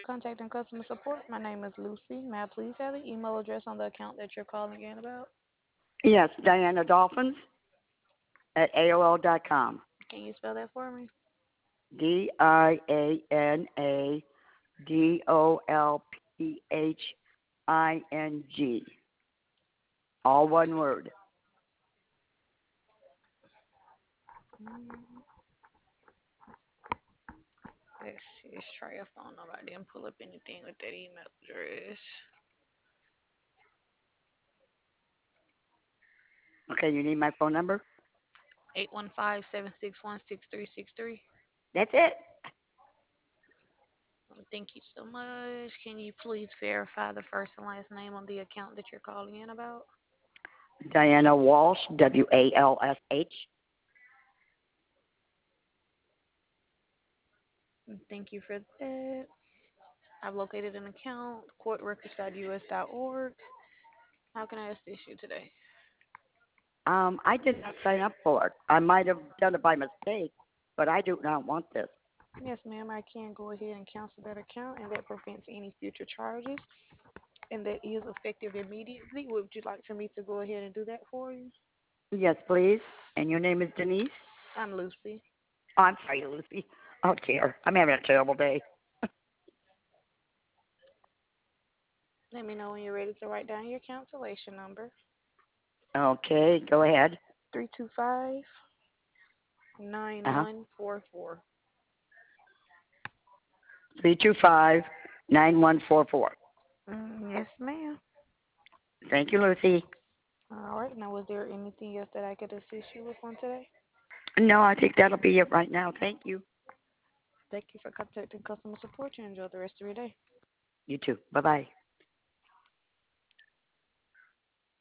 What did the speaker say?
Contacting customer support. My name is Lucy. May I please have the email address on the account that you're calling in about? Yes, Diana Dolphins at AOL.com. Can you spell that for me? DIANADOLPHING. All one word. Mm, let's see. Let's try your phone number. I didn't pull up anything with that email address. Okay, you need my phone number? 815-761-6363. That's it. Thank you so much. Can you please verify the first and last name on the account that you're calling in about? Diana Walsh, WALSH. Thank you for that. I've located an account, courtrecords.us.org. How can I assist you today? I did not sign up for it. I might have done it by mistake, but I do not want this. Yes, ma'am, I can go ahead and cancel that account, and that prevents any future charges, and that is effective immediately. Would you like for me to go ahead and do that for you? Yes, please. And your name is Denise? I'm Lucy. Oh, I'm sorry, Lucy. Oh, dear. I'm having a terrible day. Let me know when you're ready to write down your cancellation number. Okay, go ahead. 325 Uh-huh. 9144. 325-9144. Yes, ma'am. Thank you, Lucy. All right. Now, was there anything else that I could assist you with on today? No, I think that'll be it right now. Thank you. Thank you for contacting customer support. You enjoy the rest of your day. You too. Bye-bye.